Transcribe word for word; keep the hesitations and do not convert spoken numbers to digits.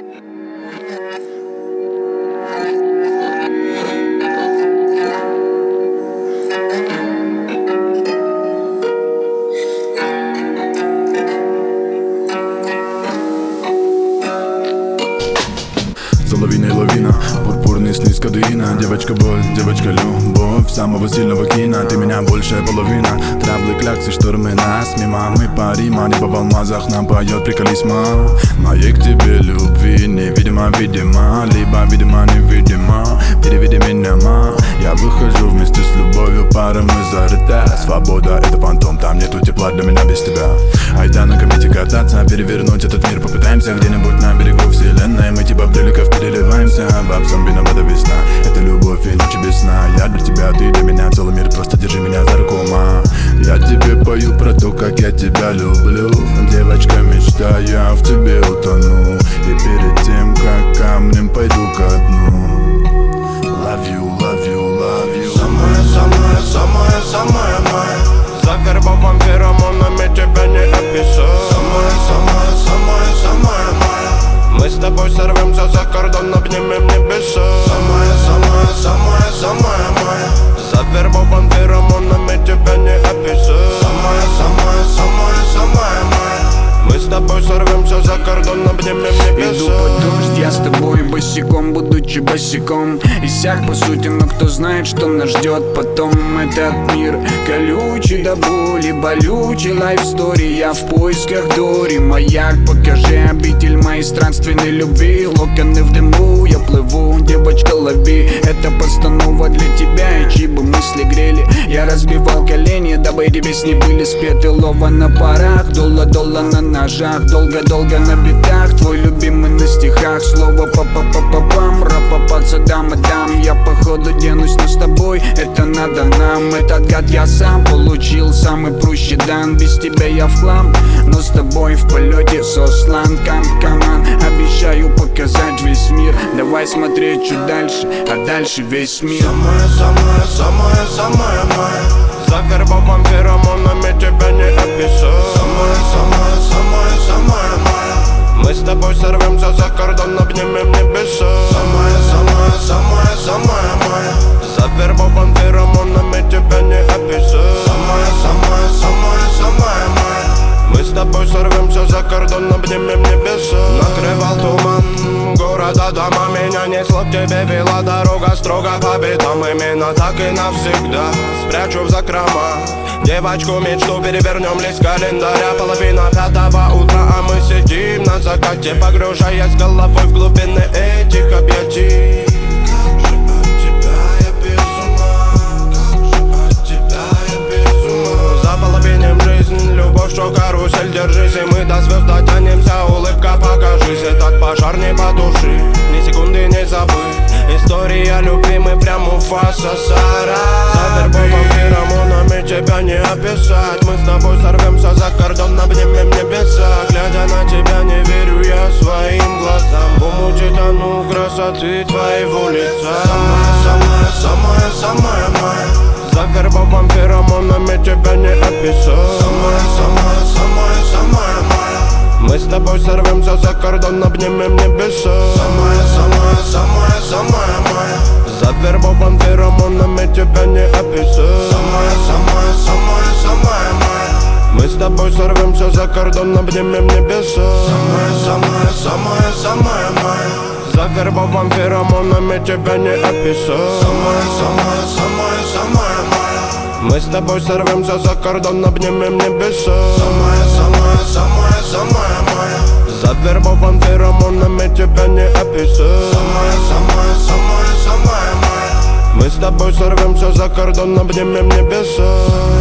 За лавиной лавина, пурпурный сниз кадеина. Девочка боль, девочка любовь самого сильного кино. Ты меня большая половина. Траблы, кляксы, штормы нас мимо. Мы парима, небо в алмазах нам поет приколисма. Моей к тебе любви невидимо, видимо. Либо видимо, невидимо. Переведи меня, ма. Я выхожу вместе с любовью, пара мы зарыта. Свобода — это фантом, там нету тепла для меня без тебя. Айда на комете кататься, перевернуть этот мир попытаемся. Где-нибудь на берегу вселенной мы типа приликов переливаемся. Во всем виновата весна, это любовь и ночи без сна. Я для тебя, ты для меня, целый мир, просто держи меня за руку, ма. Я тебе пою про то, как я тебя люблю. Девочка, мечта, я в тебе утону. И перед тем, как камнем пойду ко дну. Love you, love you, love you. Самая, самая, самая, самая моя. Завербован феромонами, тебя не описать. Самая, самая, самая, самая моя. Мы с тобой сорвемся за кордон, обнимем небеса. Самая, самая, самая, самая моя. Завербован феромонами, тебя не описать. Самая, самая, самая, самая моя. Мы с тобой сорвемся за кордон, обнимем небеса. Иду под дождь, я с тобой босиком, будучи босиком. Иссяк по сути, но кто знает, что нас ждет потом. Этот мир колючий до боли, болючий лайфстори. Я в поисках Дори, маяк, покажи обитель моей странственной любви. Локоны в дыму, я плыву, девочка, лови. Это постанова для тебя, и чьи бы мысли грели. Я разбивал колени, дабы эти песни были спеты. Лова на парах, долла-долла на ножах. Долго-долго на битах, твой любимый на стихах. Слово па-па-па-па-пам, ра-па-па-цадам-адам. Я походу денусь, но с тобой это надо нам. Этот гад я сам получил, самый прущий дан. Без тебя я в хлам, но с тобой в полете сослан. Кам-каман, обещаю показать весь мир. Давай смотреть чуть дальше, а дальше весь мир. Самая, самая, самая, самая моя. Завербован феромонами, тебя не описать. Самая, самая, самая, самая моя. Мы с тобой сорвемся за кордон, обнимем небеса. Самая, самая, самая, самая моя. Завербован феромонами, тебя не описать. Самая, самая, самая, самая моя. Мы с тобой сорвемся за кордон, обнимем небеса. Накрывал туман города, дома. Меня несло к тебе, вела дорога строго по битам. Именно так и навсегда спрячу в закрома девочку мечту, перевернем лист календаря. Половина пятого утра, а мы сидим на закате, погружаясь головой в глубины этих объятий. Как же от тебя я без ума, как же от тебя я без ума. Заполовиним жизнь, любовь, что карусель, держись. И мы до звезд дотянемся, улыбка, покажись. Этот пожар не потуши, ни секунды не забыть. История любви, мы прям Муфаса Сара. Завербован феромонами, тебя не описать. Мы с тобой сорвемся за кордон, обнимем небеса. Глядя на тебя, не верю я своим глазам. В умуте тону красоты твоего лица. Самая, самая, самая, самая моя. Завербован феромонами, тебя не описать. Самая, самая, самая, самая моя. Мы с тобой сорвемся за кордон, обнимем небеса. Самая, самая, самая, самая моя. Завербован феромонами, тебя не описать. Самая, самая, самая, самая моя. Мы с тобой сорвемся за кордон, обнимем небеса. Самая, самая, самая, самая моя. Завербован феромонами, тебя не описать. Самая, самая, самая, самая моя. Мы с тобой сорвемся за кордон, обнимем небеса. Самая, самая, самая, самая моя. Завербован феромонами, тебя не описать. Самая, самая, самая, самая моя. Мы с тобой сорвемся за кордон, обнимем небеса.